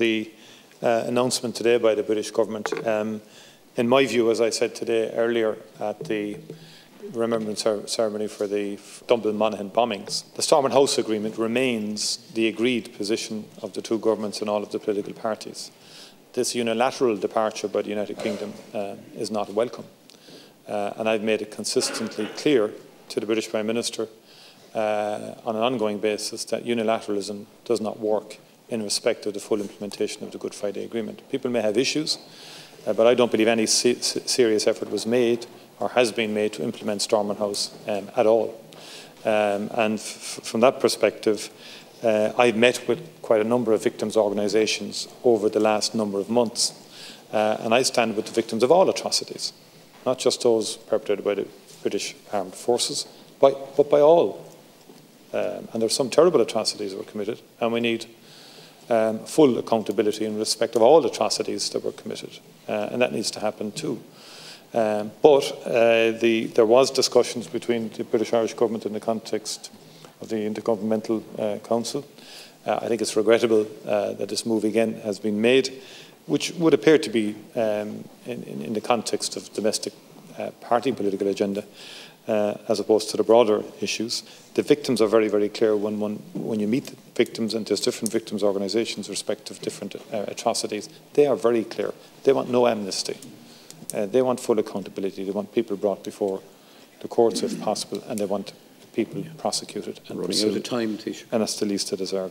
The announcement today by the British government, in my view, as I said today earlier at the remembrance ceremony for the Dublin Monaghan bombings, the Stormont House Agreement remains the agreed position of the two governments and all of the political parties. This unilateral departure by the United Kingdom is not welcome. And I've made it consistently clear to the British Prime Minister on an ongoing basis that unilateralism does not work in respect of the full implementation of the Good Friday Agreement. People may have issues, but I don't believe any serious effort was made or has been made to implement Stormont House at all. And from that perspective, I've met with quite a number of victims' organisations over the last number of months, and I stand with the victims of all atrocities, not just those perpetrated by the British Armed Forces, but by all. And there are some terrible atrocities that were committed, and we need full accountability in respect of all atrocities that were committed, and that needs to happen too. But there was discussions between the British Irish government in the context of the Intergovernmental Council. I think it's regrettable that this move again has been made, which would appear to be in the context of domestic party political agenda, as opposed to the broader issues. The victims are very, very clear when you meet the victims, and there's different victims' organisations with respect to different atrocities. They are very clear. They want no amnesty. They want full accountability. They want people brought before the courts if possible, and they want people prosecuted and pursued. Running out of time, Taoiseach. And that's the least they deserve.